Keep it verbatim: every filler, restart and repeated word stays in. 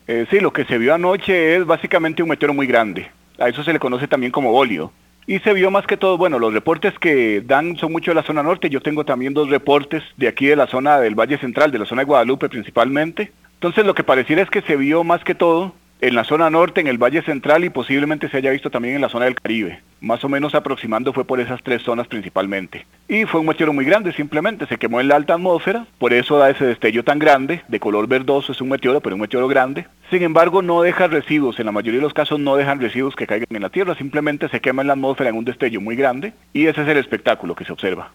Eh, sí, lo que se vio anoche es básicamente un meteoro muy grande. A eso se le conoce también como bólido. Y se vio más que todo, bueno, los reportes que dan son mucho de la zona norte. Yo tengo también dos reportes de aquí de la zona del Valle Central, de la zona de Guadalupe principalmente. Entonces lo que pareciera es que se vio más que todo en la zona norte, en el Valle Central y posiblemente se haya visto también en la zona del Caribe. Más o menos aproximando fue por esas tres zonas principalmente. Y fue un meteoro muy grande, simplemente se quemó en la alta atmósfera, por eso da ese destello tan grande, de color verdoso, es un meteoro, pero un meteoro grande. Sin embargo, no deja residuos, en la mayoría de los casos no dejan residuos que caigan en la Tierra, simplemente se quema en la atmósfera en un destello muy grande y ese es el espectáculo que se observa.